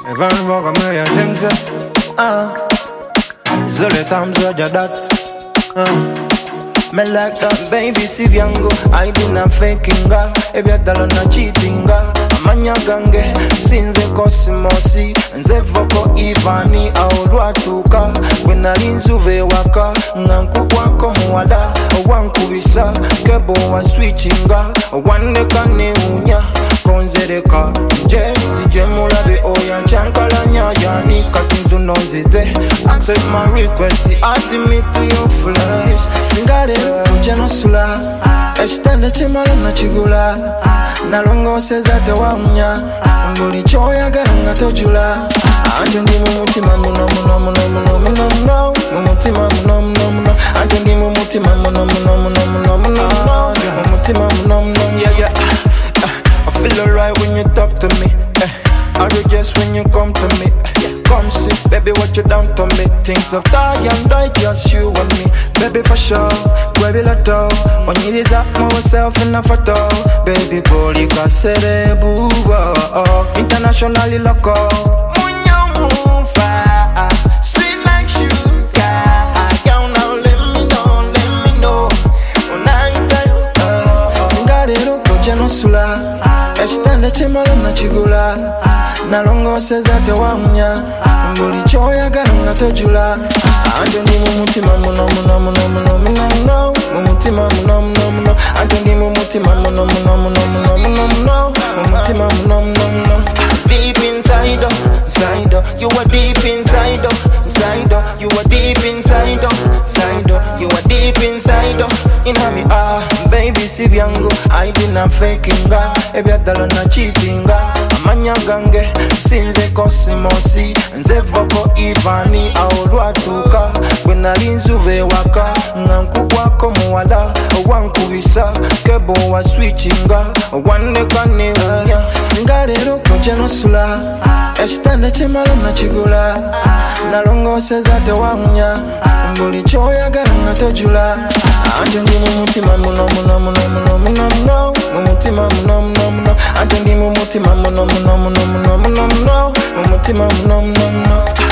Even walk me a thing say, so the times where you that, me like that baby si vyango, I do not faking ga, ebyadala na cheating ga, amanya gange, sinze kosimosi, nze voko ivani aolwatuka, gwenalinzuve waka, nganku kwako muwala, wankubisa, kebo wa switchinga, wandeka ne unya, konzereka, nje zijemulabe oya chankalanya yani katunzu nonzize, accept my request, the ultimate to your flesh, singare kuja nosula, ekitanda kimala nakigula, nalongoseza tewawunya, buli kyoyagala nga tojula, ate ndi mu mutima muno muno muno muno muno muno, mu mutima muno muno muno, ate ndi mu mutima muno muno muno muno muno muno, mu mutima muno muno, yeah yeah. I feel alright when you talk to me, I rejoice when you come to me. Come see, baby, what you done to me. Things of die and die, just you and me. Baby, for sure, baby, lotto. When you is up myself in a photo. Baby, boli kasere buwa. Internationally loco. Munyo mufa, sweet like sugar. Now let me know. Singarero koja nosula. Ekitanda kimala nakigula, nalongoseza tewawunya, buli kyoyagala nga tojula, ate ndi mu mutima muno muno muno muno muno muno, mu mutima muno muno muno, ate ndi mu mutima muno muno muno muno muno muno, mu mutima muno muno muno. Deep inside, you are deep inside, you are deep inside, you are deep inside, inami baby si vyango, I did not faking ga, ebyadala na cheating ga, amanya gange, sinze kosimosi, nze voko ivani aolwatuka, gwenalinzuve waka, nganku kwako muwala, wankubisa, kebo wa switchinga, wandeka ne unya, singarero koja nosula, ekitanda kimala nakigula, nalongoseza tewawunya, buli kyoyagala nga tojula, ate ndi mu mutima muno muno muno muno muno muno, mu mutima muno muno muno, ate ndi mu mutima muno muno muno muno muno muno, mu mutima muno muno muno.